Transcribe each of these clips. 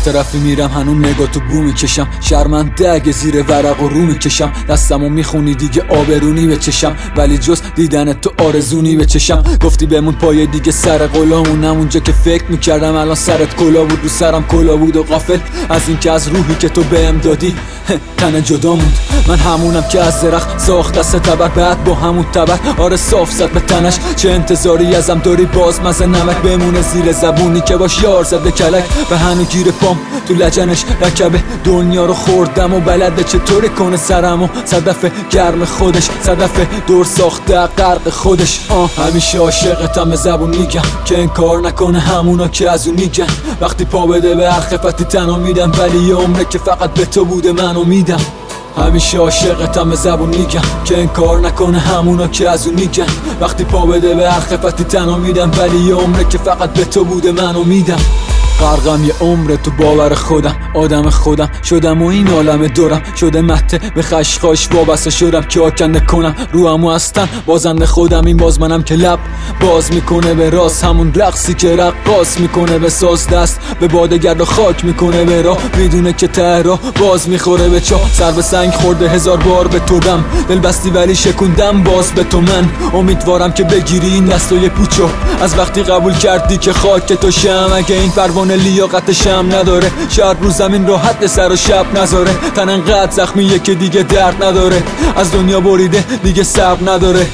وقت رفی میرم هنوز نگاه تو بو میکشم، شرمنده اگه زیر ورق و رو میکشم، دستمو میخونی دیگه آبرونی بچشم، ولی جز دیدن تو آرزونی بچشم. گفتی بمون پای دیگه سر قلامون، همونجا که فکر میکردم الان سرت کلا بود، رو سرم کلا بود و غافل از این که از روحی که تو بهم دادی تن جدا موند. من همونم که از درخت ساخت دست تبر، بعد با همون تبر آره صاف زد به تنش. چه انتظاری ازم داری باز مزه نمک بمونه زیر زبونی که باش یار زد به کلک، و هنو گیر پام تو لجنش رکبه دنیا رو خوردم و بلده چطوری کنه سرمو صدف گرم خودش، صدف دور ساخته غرق خودش. همیشه عاشقتم به زبون میگم که انکار نکنه همونا که از اون میگن، وقتی پا بده به هر خفتی تنها میدم، ولی یه عمره که فقط به تو بوده منو میدم. همیشه عاشقتم به زبون میگم که انکار نکنه همونا که از اون میگن، وقتی پا بده به هر خفتی تنها میدم، ولی یه عمره که فقط به تو بوده منو میدم. غرقم یه عمر تو باور خودم، آدم خودم شدم و این عالم دورم شده مته به خشخاش وابسته شدم که آکنده کنم روحمو هستن بازنده خودم. این باز منم که لب باز میکنه به راست، همون رقصی که رقاص میکنه به ساز، دست به باده گرد و خاک میکنه به راه، میدونه که ته راه باز میخوره به چاه. سر به سنگ خورده هزار بار به تو دم، دل بستی ولی شکوندم باز به تو. من امیدوارم که بگیری این دستای پوچو از وقتی قبول کردی که خاک تو شم. اگه این پروانه لیاقتش هم نداره، شاید رو زمین راحت سر و شب نذاره، تن انقدر زخمیه که دیگه درد نداره، از دنیا بریده دیگه صبر نداره.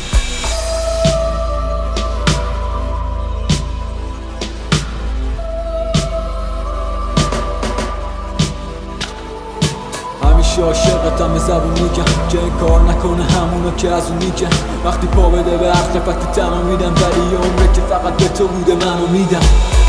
همیشه عاشقتم به زبون میگم که کار نکنه همونو که از اون میگن، وقتی پا بده به هر خفتی تنها میدم، ولی یه عمره که فقط به تو بوده منو میدم.